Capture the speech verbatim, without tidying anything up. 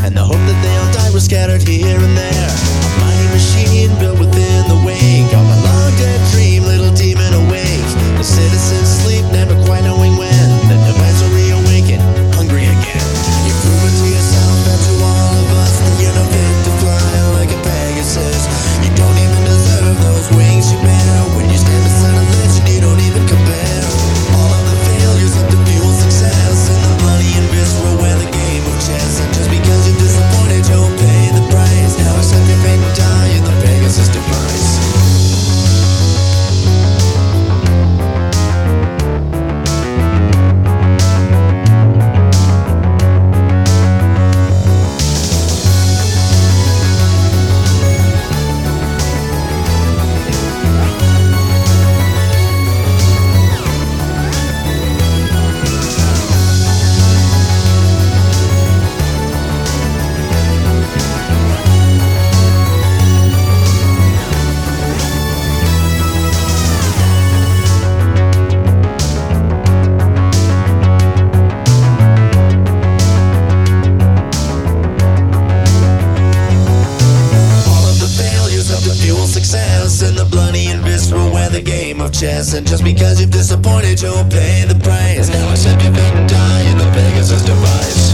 and the hope that they all die was scattered here and there. A mighty machine built within the wake of a long dead dream, little demon awake. The citizens sleep, never quite knowing when the device will reawaken, hungry again. You've proven to yourself and to all of us that you're not fit to fly like a Pegasus. You don't even deserve those wings you bear. When you stand beside a legend, you don't even compare. All of the failures have to fuel success, and the bloody and visceral wear the game of chess. And just because you're disappointed, you'll pay the price. Now accept your fate and die in the Pegasus device. Success and the bloody and visceral wear the game of chess. And just because you've disappointed, you'll pay the price. Now accept your fate and die in the Pegasus device.